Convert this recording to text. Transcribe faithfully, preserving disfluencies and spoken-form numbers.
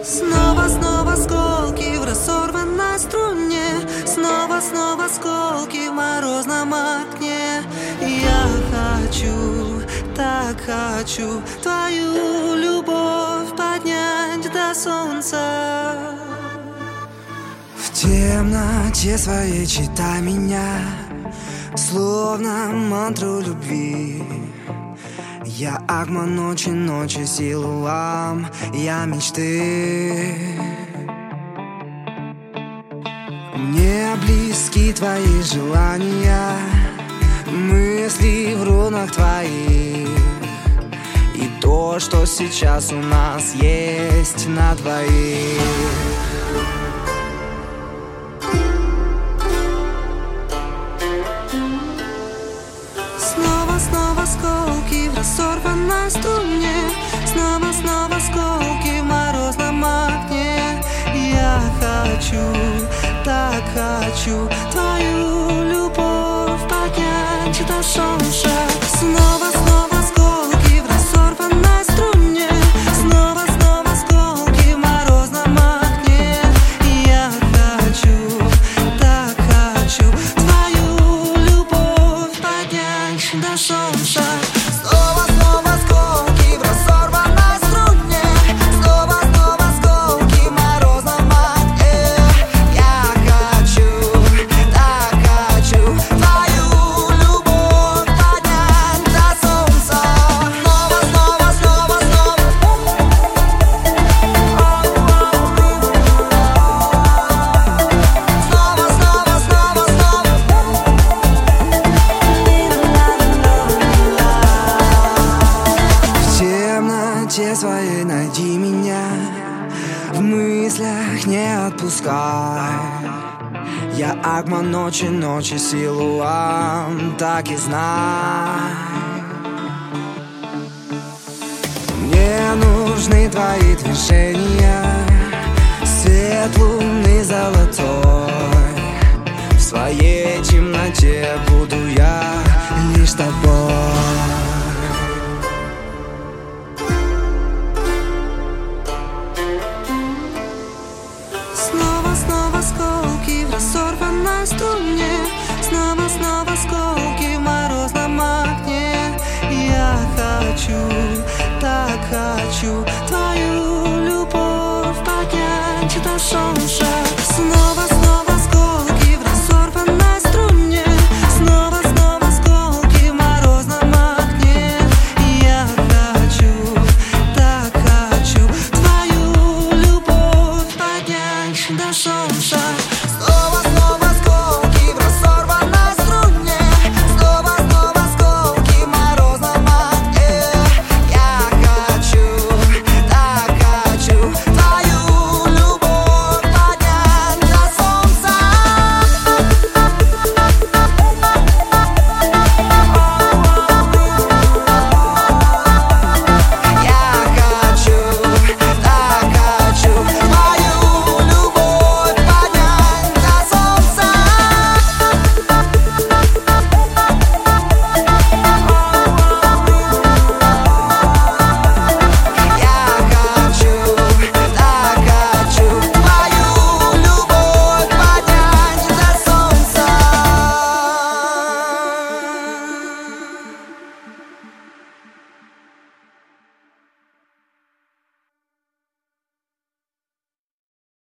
Снова, снова осколки в разорванной струне. Снова, снова осколки в морозном окне. Я хочу, так хочу твою любовь поднять до солнца. В темноте своей читай меня, словно мантру любви. Я агма ночи, ночи силуам, я мечты. Мне близки твои желания, мысли в рунах твоих. И то, что сейчас у нас есть на двоих. Снова, снова осколки в разорванной струне. Снова, снова осколки в морозном окне. Я хочу, так хочу твою любовь поднять до солнца. Снова, снова осколки в разорванной струне. Снова, снова осколки в морозном окне. Я хочу, так хочу твою любовь поднять до солнца. Снова, снова осколки в разорванной струне. Снова, снова осколки в морозном окне. Я хочу, так хочу твою любовь поднять до солнца. Снова, снова, снова, снова. Снова, снова, снова, снова. В темноте своей найди меня, в мыслях не отпускай. Я агма ночи, ночи силуам, так и знай. Мне нужны твои движения, свет луны золотой. В своей темноте буду я лишь тобой.